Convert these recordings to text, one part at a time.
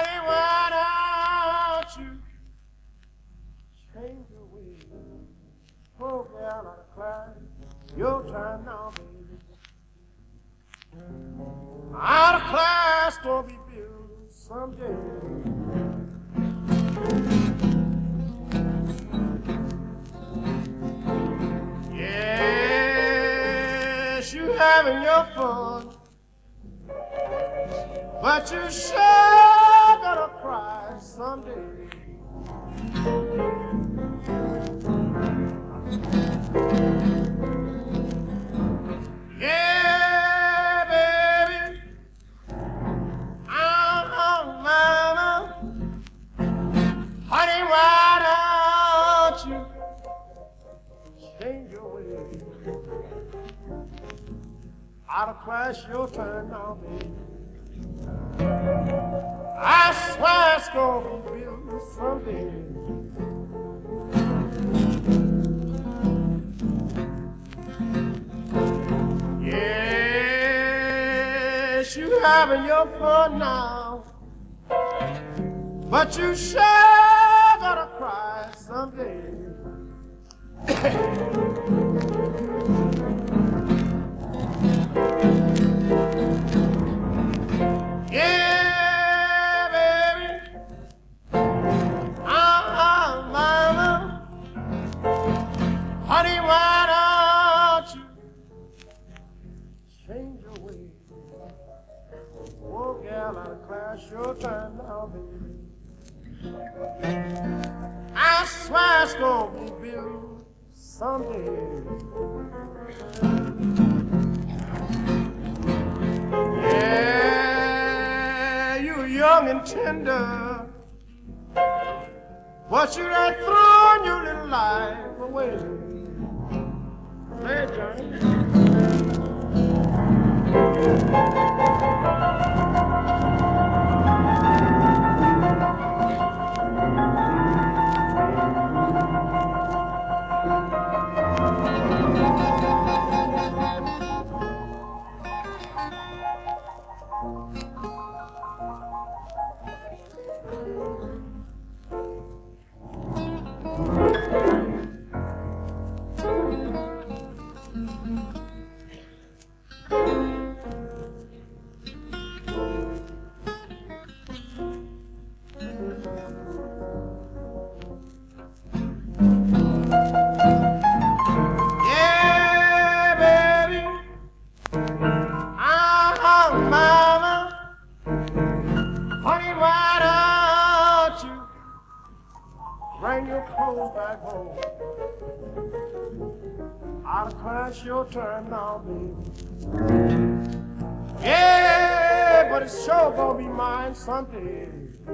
Honey, why don't you change your ways? Oh, girl, out of class, your turn now, baby. Out of class, gonna be built someday. Yes, you having your fun, but you sure gonna cry someday. Yeah, baby, mama, honey, why don't you change your ways? Out of class, your turn now, baby. I swear it's gonna be built someday. Yes, you having your fun now, but you sure gonna cry someday. Yeah, baby, mama, honey, why don't you change your ways? Oh, gal, out of class, your turn now, baby. I swear it's gonna be built someday. Yeah, you young and tender, but you done thrown your little life away. Hey, Johnny. Bring your clothes back home. Out of class, your turn now, baby. Yeah, but it's sure gonna be mine someday.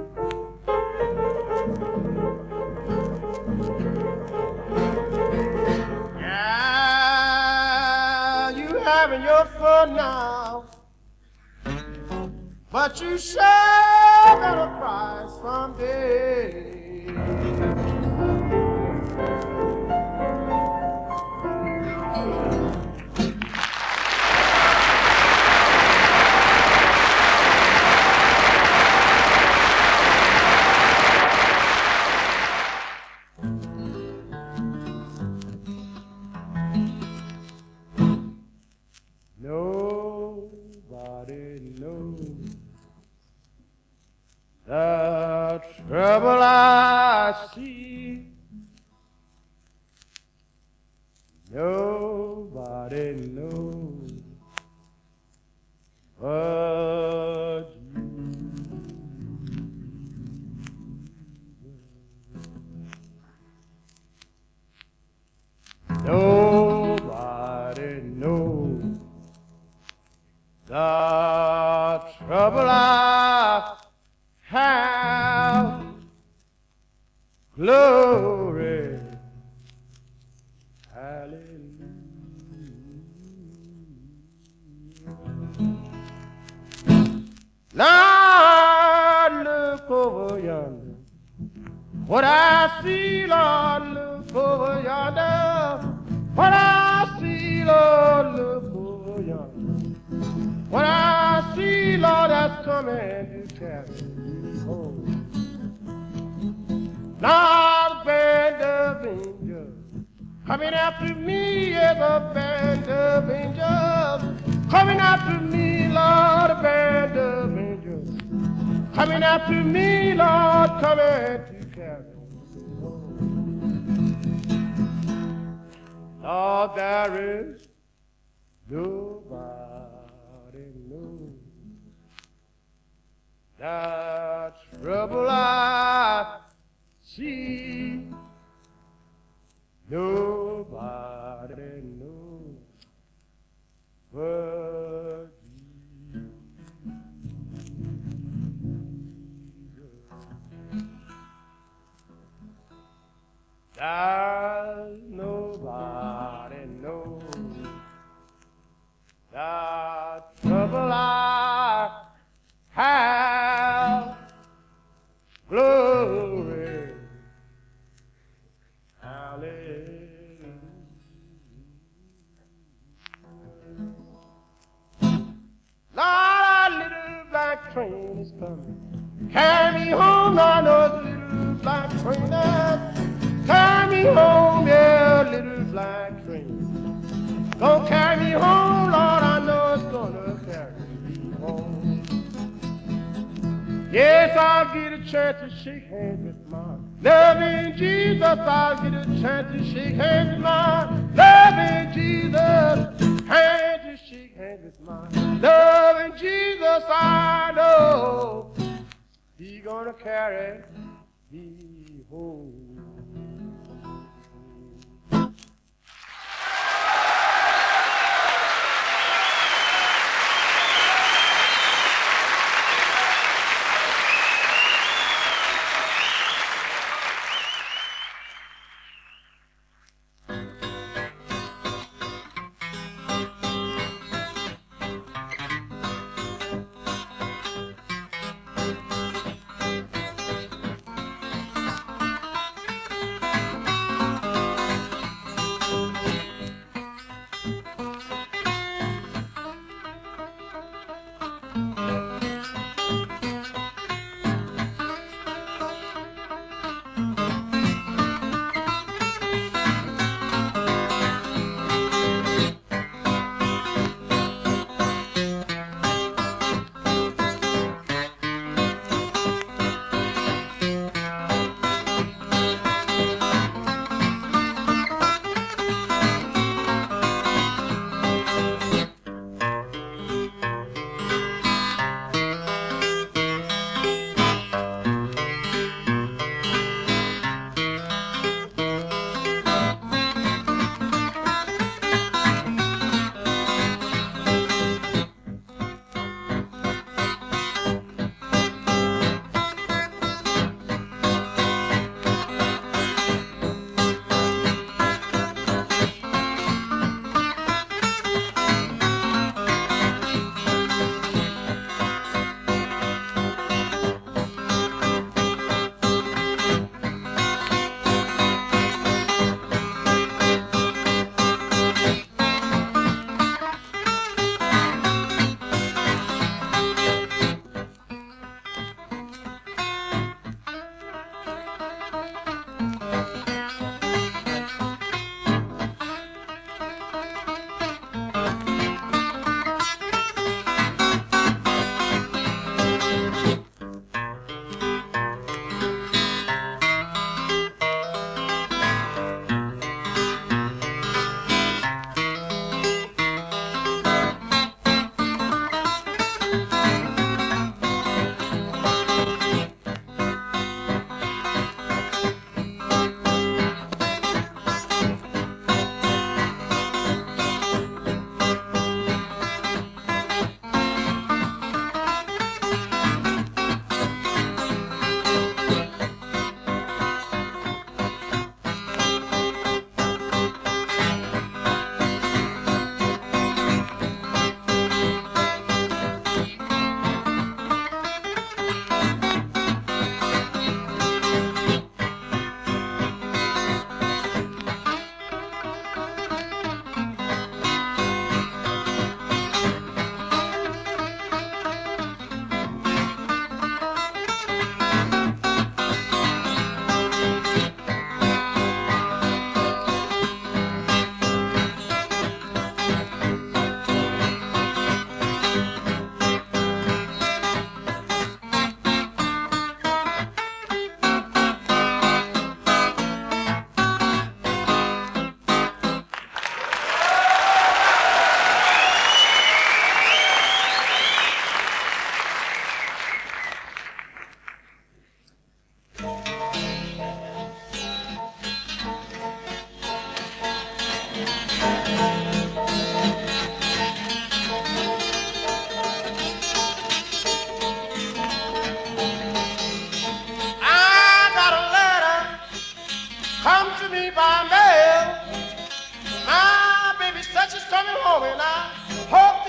Yeah, you having your fun now, but you sure gonna cry someday. Nobody knows the trouble I see. Nobody knows but you. Nobody knows the trouble I have. Glory, hallelujah. Lord, look over yonder. What I see, Lord, look over yonder. What I see, Lord, look over yonder. When I see Lord that's coming to carry me home. Now the band of angels coming after me is a band of angels. Coming after me, Lord, a band of angels. Coming after me, Lord, coming to carry me home. Lord, there is nobody knows the trouble I see. Nobody knows but you. There's nobody knows the trouble I have. Glory, hallelujah. Lord, a little black train is coming. Carry me home, I know the little black train that carry me home, yeah, little black train. Gonna carry me home, Lord, I know it's gonna carry me home. Yes, I'll get a chance to shake hands with my loving Jesus. I'll get a chance to shake hands with my loving Jesus. Hands to shake hands with my loving Jesus. I know He's gonna carry me home.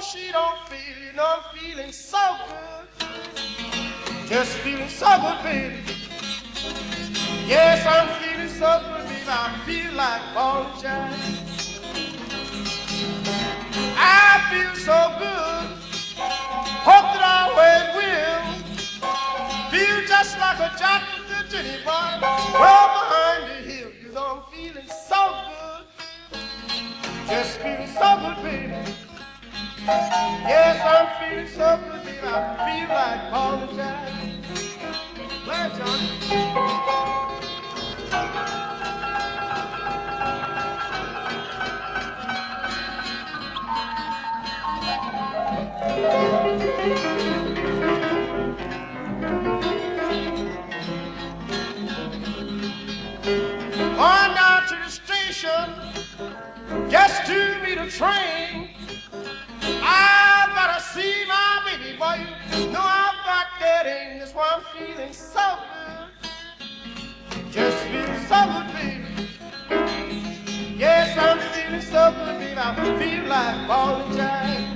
she don't feel, you know I'm feeling so good. Just feeling so good, baby. Yes, I'm feeling so good, baby. I feel like falling down. I feel so good. Hope that I always will. Feel just like a jack with the Jenny boy. Well behind the hill, you know I'm feeling so good. Just feeling so good, baby. Yes, I'm feeling so good, baby. I feel like falling down. Glad, Johnny. Going down to the station just to meet a train. I gotta see my baby boy. You know I'm forgetting. That's why I'm feeling so good. Just feeling so good, baby. Yes, I'm feeling so good, baby. I feel like falling down.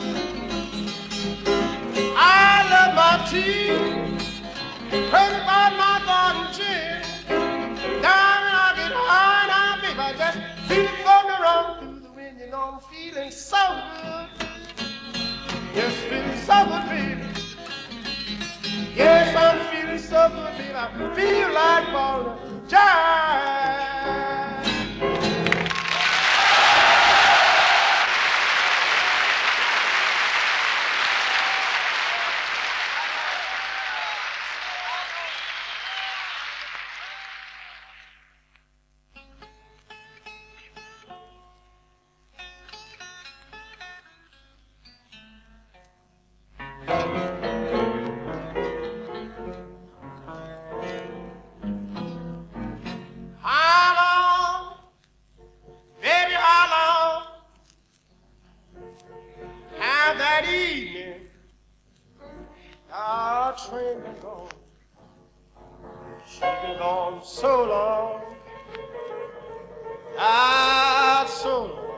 I love my tea, crazy about my garden gin. Down when I get high now, baby, I just feel it going around through the wind. You know I'm feeling so good. Yes, feeling so good, baby. Yes, I'm feeling so good, baby. I feel like falling down. Train been gone. She been gone so long. So long.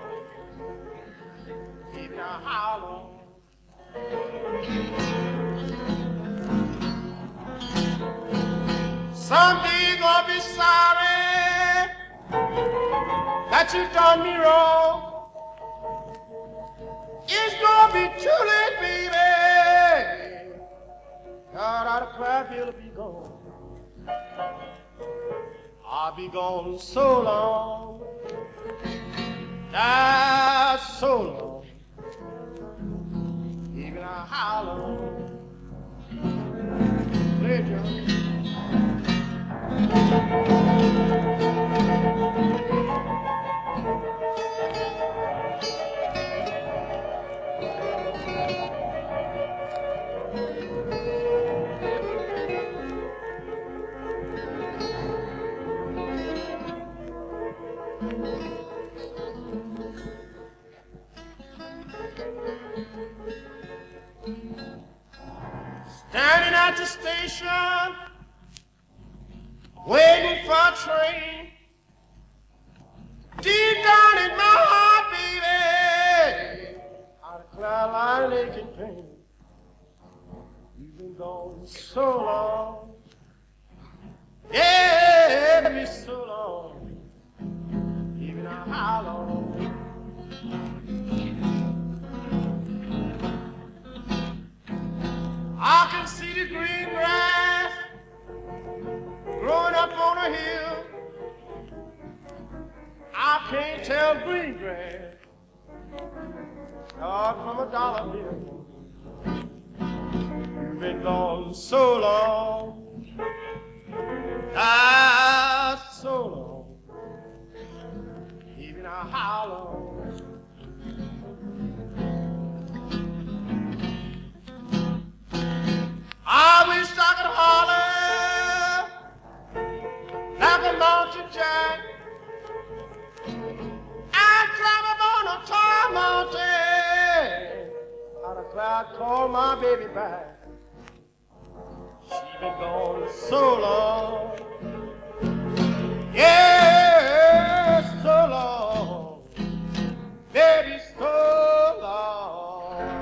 Baby, now how long? Someday you're gonna be sorry that you done me wrong. It's gonna be too late, baby. God, out of cry, he'll be gone. I'll be gone so long. So long. Even how long? Play, John. Standing at the station, waiting for a train. Deep down in my heart, baby, out of cloud line aching pain. You've been gone so long, yeah, baby, so long. Even how long? I can see the green grass growing up on a hill. I can't tell green grass from a dollar bill. You've been gone so long, so long. Even how long? I wish I could holler like a mountain jack. I'd climb up on a tall mountain. Out of cloud, call my baby back. She been gone so long. Yeah, so long. Baby, so long.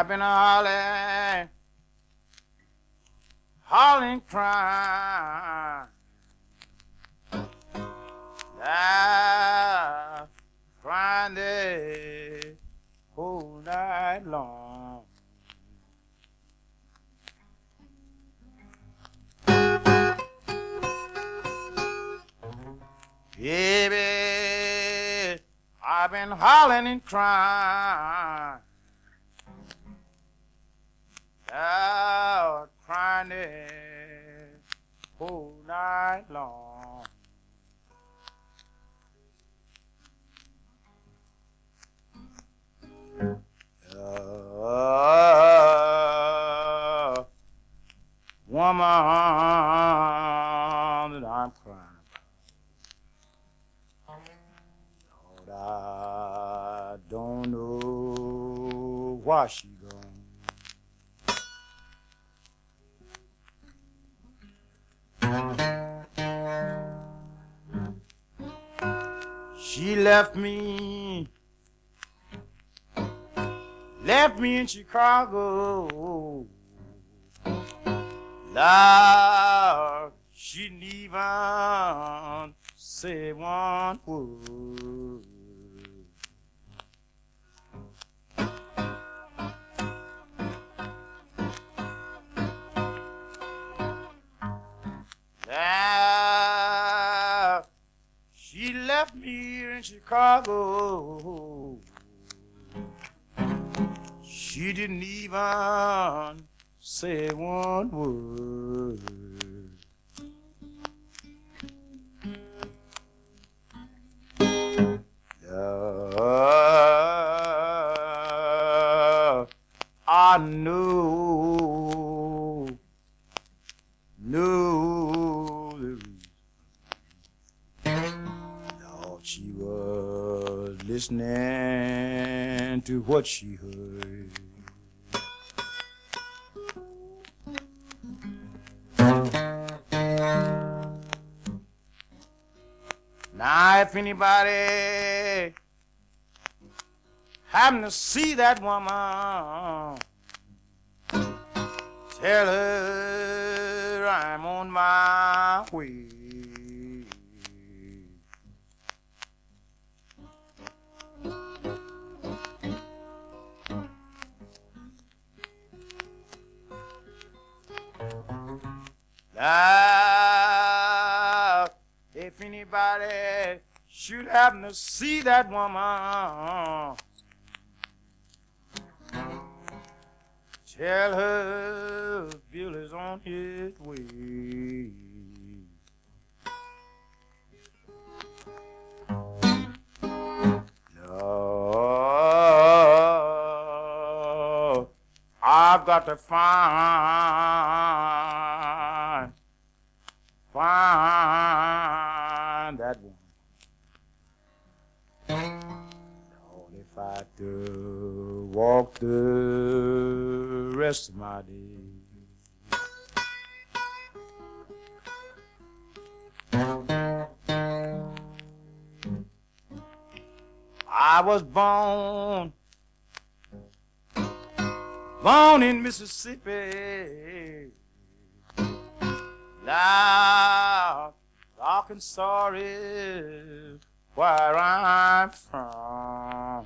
I've been hollering, hollering, crying, crying the whole night long. Baby, I've been hollering and crying, crying the whole night long. Woman that I'm crying about, Lord, I don't know why she gone. She left me in Chicago. Lord, she didn't even say one word. Lord, she left me here in Chicago. She didn't even say one word. I knew the reason. Lord, she was listening to what she heard. Now, if anybody happen to see that woman, tell her I'm on my way. Now, if anybody should happen to see that woman, tell her Bill is on his way. No, I've got to find that woman. Lord, if I had to walk the rest of my days, I was born in Mississippi. Loud, Arkansas is where I'm from.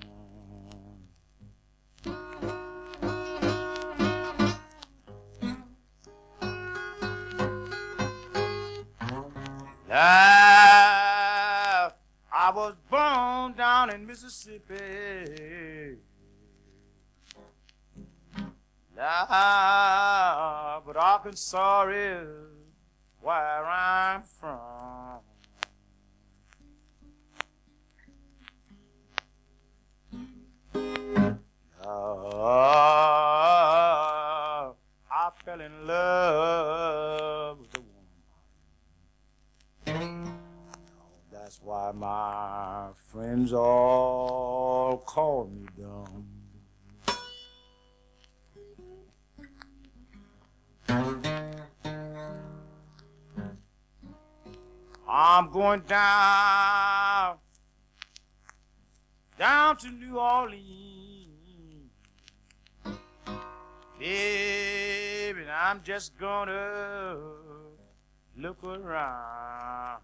Loud, I was born down in Mississippi. Loud, but Arkansas is where I'm from. Oh, I fell in love with a woman. Oh, that's why my friends all call me dumb. I'm going down to New Orleans. Baby, I'm just gonna look around.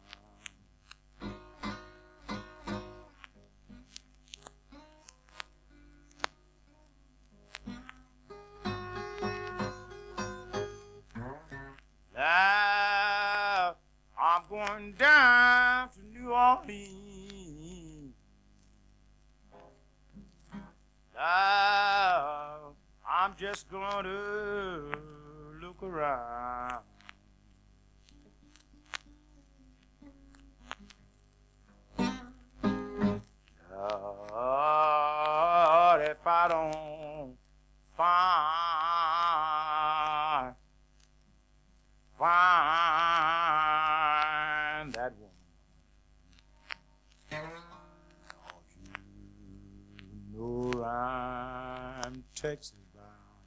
Now I'm going down to New Orleans. Now I'm just gonna look around. Lord, if I don't find that woman, Lord, you know I'm Texas bound.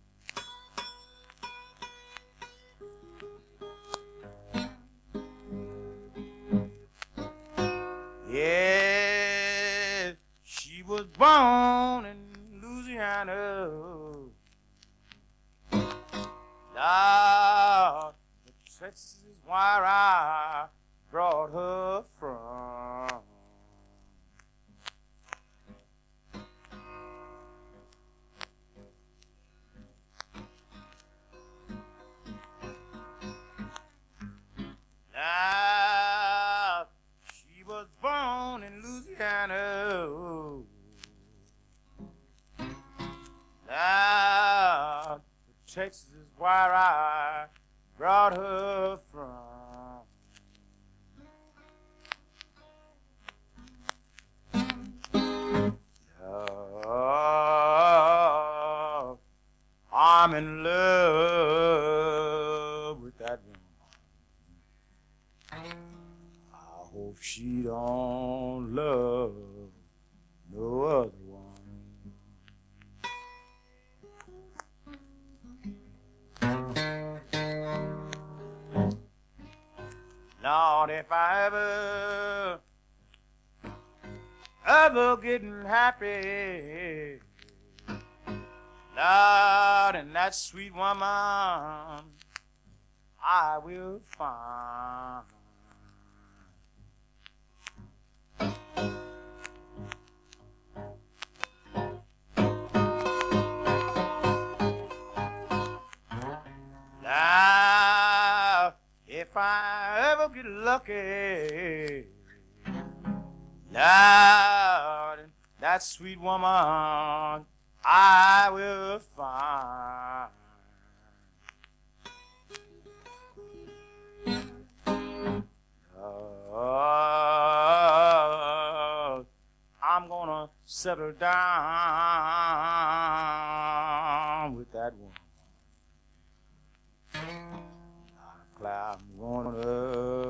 Yeah, she was born in Louisiana. Lord, Texas is where I brought her from. Now, she was born in Louisiana. Now, Texas is where I brought her from. Lord, I'm in love with that woman. I hope she don't love no other one. Lord, if I ever getting happy, Lord, and that sweet woman I will find. Now, if I ever get lucky, Lord, that sweet woman I will find. Lord, I'm gonna settle down with that woman. I'm gonna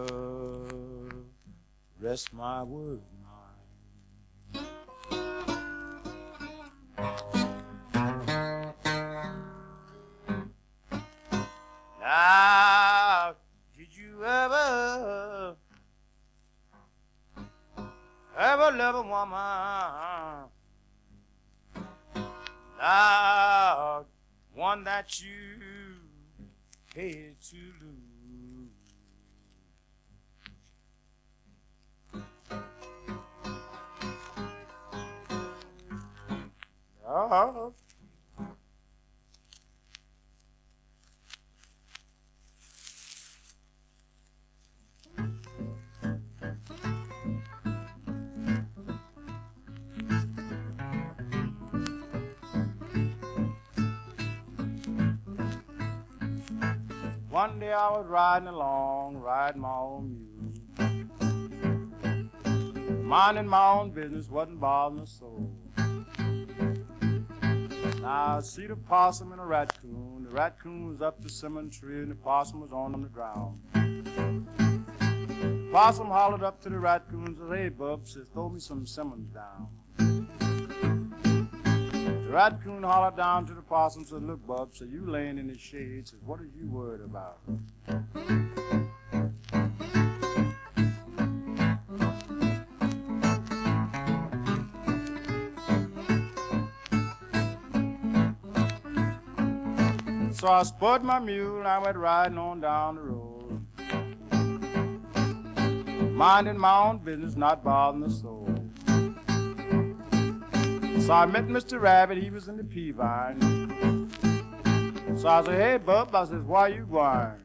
rest my word mind. Now, did you ever love a woman? Now, one that you hated to lose. Oh. One day I was riding along, riding my own mule, minding my own business, wasn't bothering a soul. Now I see the possum and a raccoon. The raccoon was up the cinnamon tree and the possum was on the ground. The possum hollered up to the raccoon and said, "Hey, bub," says, "throw me some cinnamons down." The raccoon hollered down to the possum and said, "Look, bub," said, "you laying in the shade," says, "what are you worried about?" So I spurred my mule and I went riding on down the road, minding my own business, not bothering the soul. So I met Mr. Rabbit, he was in the pea vine. So I said, hey, bub, I says, why you going?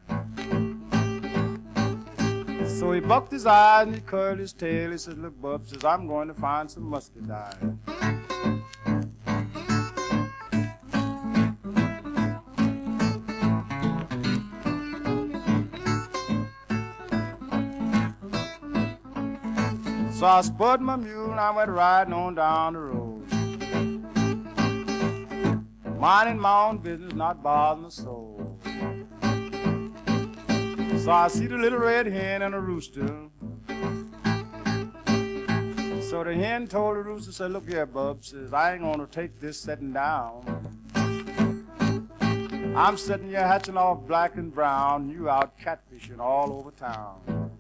So he bucked his eyes and he curled his tail. He said, look, bub, says, I'm going to find some muscadine. So I spurred my mule and I went riding on down the road, minding my own business, not bothering the soul. So I see the little red hen and a rooster. So the hen told the rooster, said, look here, bub, says, I ain't gonna take this sitting down. I'm sitting here hatching off black and brown, you out catfishing all over town.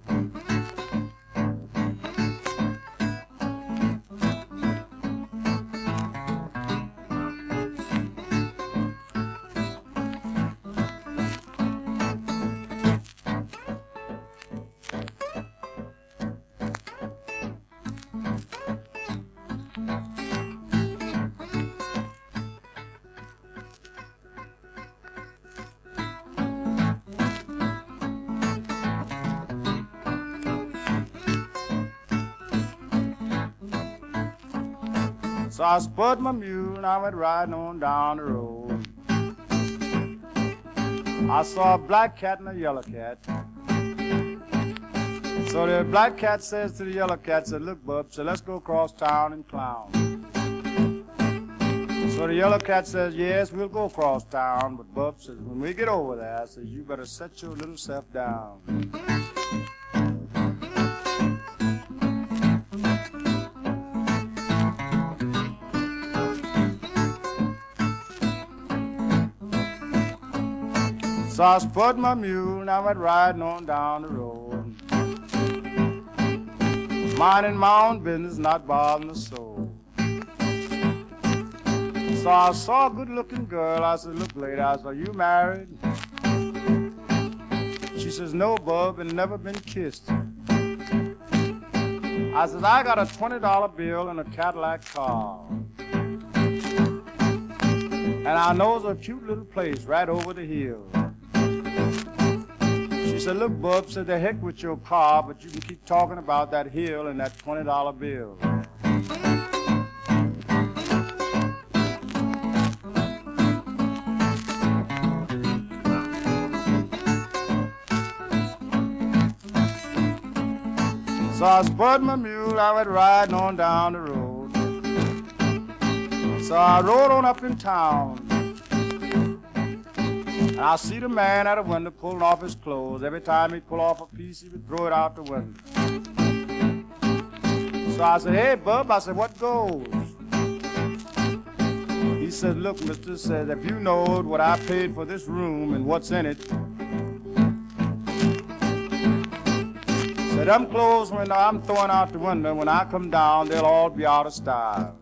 So I spurred my mule and I went riding on down the road. I saw a black cat and a yellow cat. So the black cat says to the yellow cat, said, look, bub, so let's go across town and clown. So the yellow cat says, yes, we'll go across town, but bub says, when we get over there, says, you better set your little self down. So I spurred my mule and I went riding on down the road, minding my own business, not bothering the soul. So I saw a good-looking girl. I said, look, lady, I said, are you married? She says, no, bub, and never been kissed. I said, I got a $20 bill and a Cadillac car. And I knows a cute little place right over the hill. She said, look, bub, said, the heck with your car, but you can keep talking about that hill and that $20 bill. So I spurred my mule, I went riding on down the road. So I rode on up in town. And I see the man at a window pulling off his clothes. Every time he'd pull off a piece, he would throw it out the window. So I said, hey, bub, I said, what goes? He said, look, mister, says, if you knowed what I paid for this room and what's in it, said, them clothes when I'm throwing out the window, when I come down, they'll all be out of style.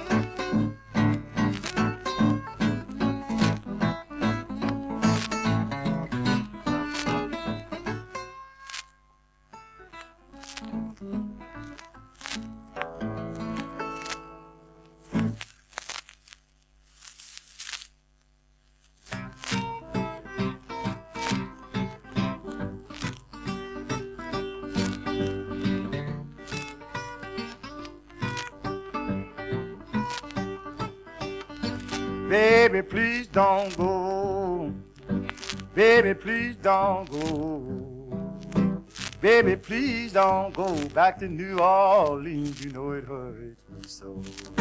Baby, please don't go. Baby, please don't go. Baby, please don't go back to New Orleans. You know it hurts me so.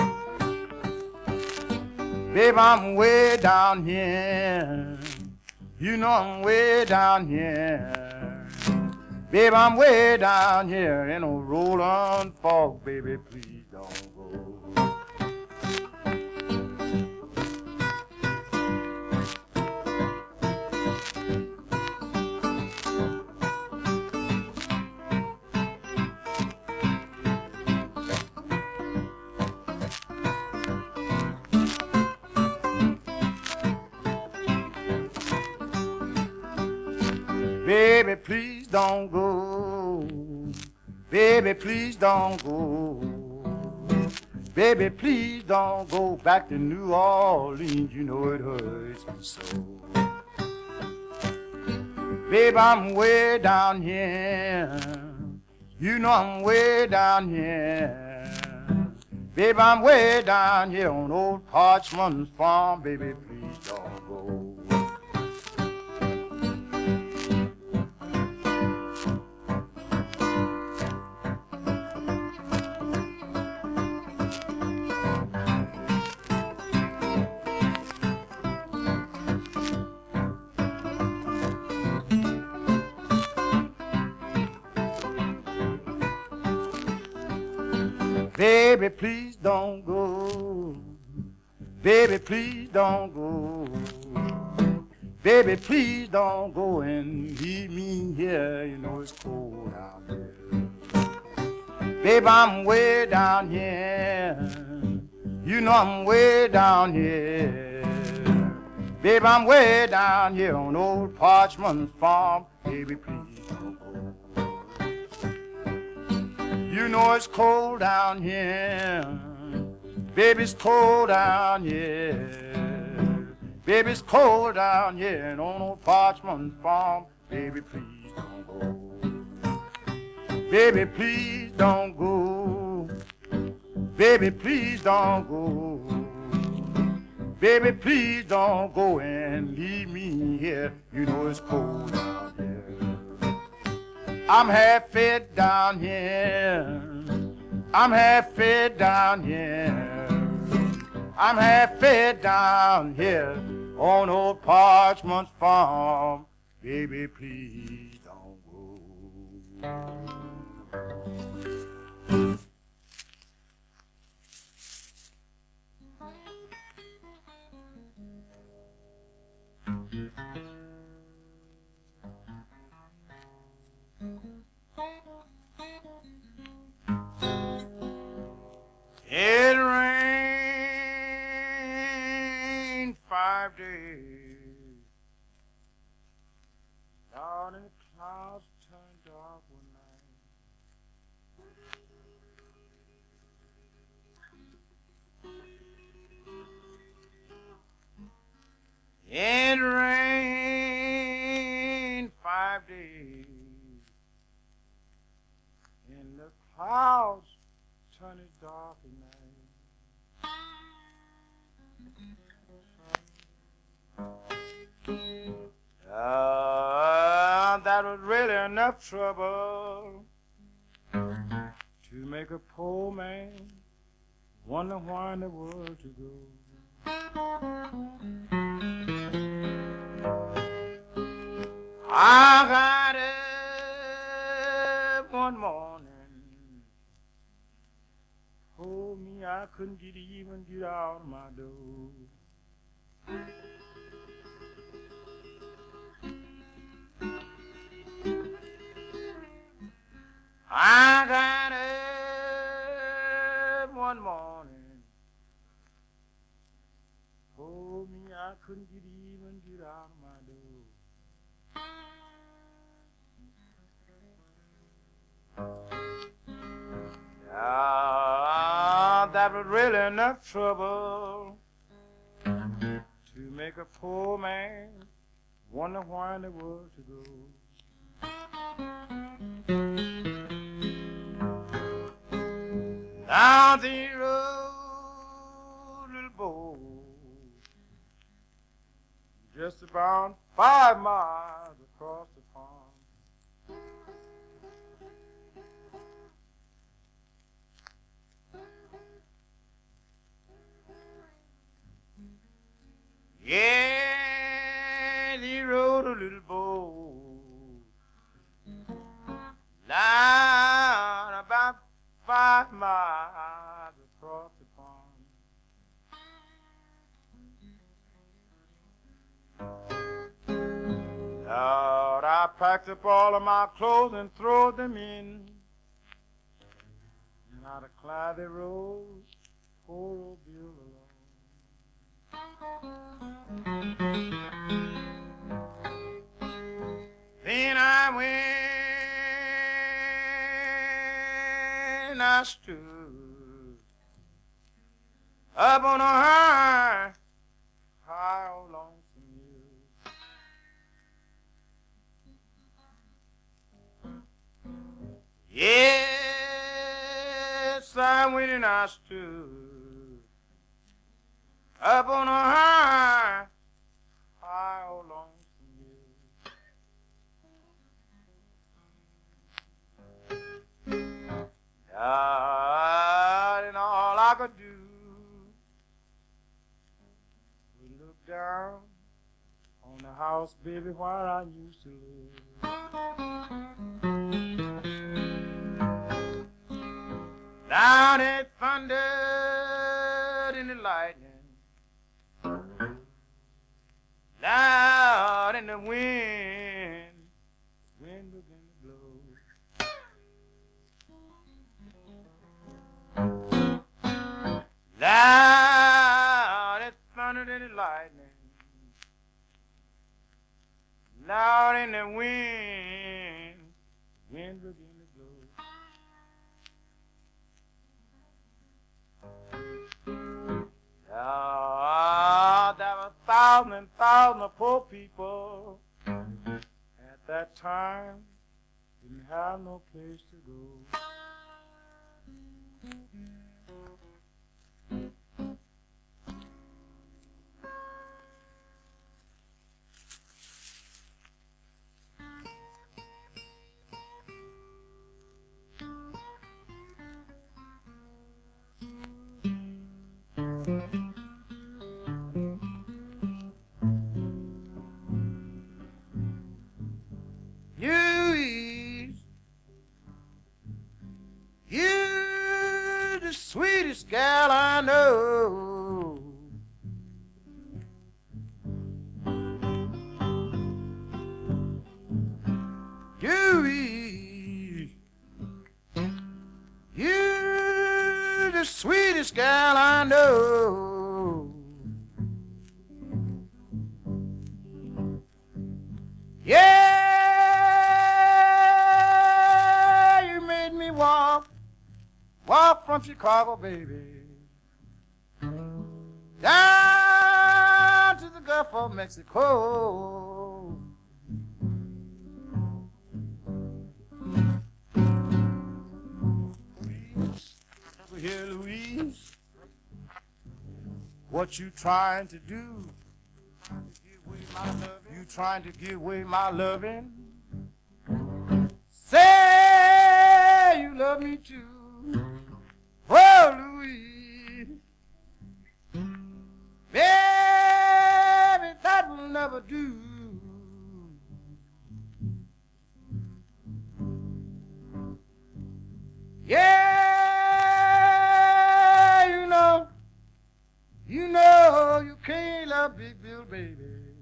Baby, I'm way down here. You know I'm way down here. Baby, I'm way down here in old Roland Fork. Baby, please don't go. don't go. Baby, please don't go. Baby, please don't go back to New Orleans. You know it hurts me so. Baby, I'm way down here. You know I'm way down here. Baby, I'm way down here on old Parchman's farm. Baby, please don't go. Baby, please don't go. Baby, please don't go. Baby, please don't go and leave me here. You know it's cold out here. Baby, I'm way down here. You know I'm way down here. Baby, I'm way down here on old Parchman's farm. Baby, please don't go. You know it's cold down here. Baby, it's cold down here. Baby, it's cold down here and on old Parchman's farm. Baby, please don't go. Baby, please don't go. Baby, please don't go. Baby, please don't go and leave me here. You know it's cold down here. I'm half fed down here. I'm half fed down here. I'm half fed down here on old Parchman's farm. Baby, please don't go. It rained 5 days. Down in the clouds turned dark one night. It rained 5 days. And the clouds turned dark at night. That was really enough trouble to make a poor man wonder why in the world to go. I got up one morning. Oh, me, I couldn't even get out of my door. I got up one morning. Oh, me, I couldn't even get out of my door. That was really enough trouble to make a poor man wonder why in the world to go. Down the road, little boy, just about 5 miles across the pond. Yeah, he rode a little boat down about 5 miles across the pond. Lord, I packed up all of my clothes and threw them in. And out of cloudy road, poor old Bill alone. Then I went when I stood up on a high, high old lonesome hill. Yes, I went and I stood up on a high, high old lonesome hill. God, and all I could do was look down on the house, baby, where I used to live. Down it thundered in the lightning, loud in the wind began to blow. Loud it thundered in the lightning, loud in the wind began to blow. There were thousands and thousands of poor people at that time, didn't have no place to go. You're the sweetest gal I know. You're the sweetest gal I know. Yeah, you made me walk from Chicago, baby, down to the Gulf of Mexico. Look here, Louise, what you trying to do? You trying to give away my loving? Say you love me too. Oh, Louise, baby, that will never do. Yeah, you know, you can't love Big Bill, baby.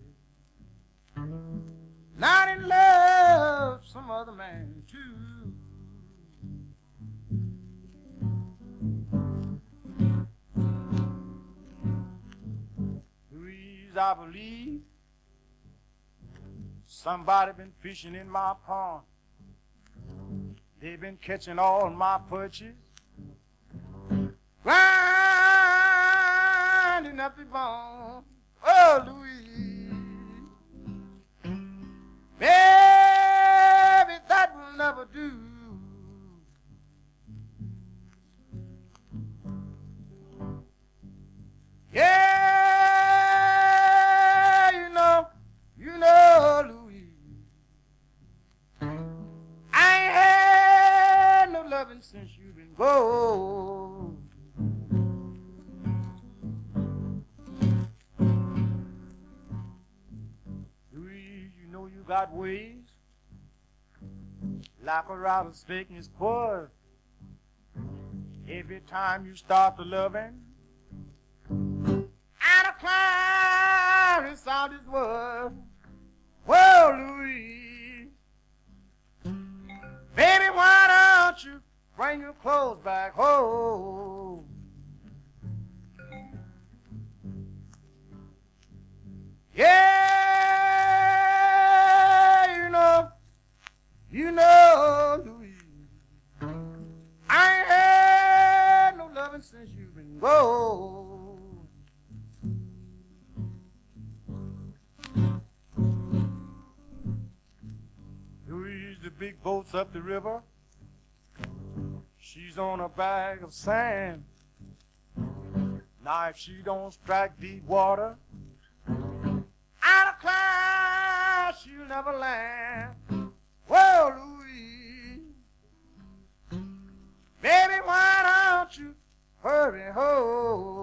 Not in love, some other man too. Louise, I believe somebody been fishing in my pond. They've been catching all my perches, grinding up the bone. Oh, Louise, baby, that will never do. Yeah, you know, Louise, I ain't had no loving since you've been gone. Louise, you know you got ways like a rattlesnake in his paws. Every time you start the loving, and a clown inside his world. Whoa, Louise, baby, why don't you bring your clothes back home? Yeah, you know, Louise, I ain't cross up the river. She's on a bag of sand. Now if she don't strike deep water, out of class she'll never land. Whoa, Louise, baby, why don't you hurry home?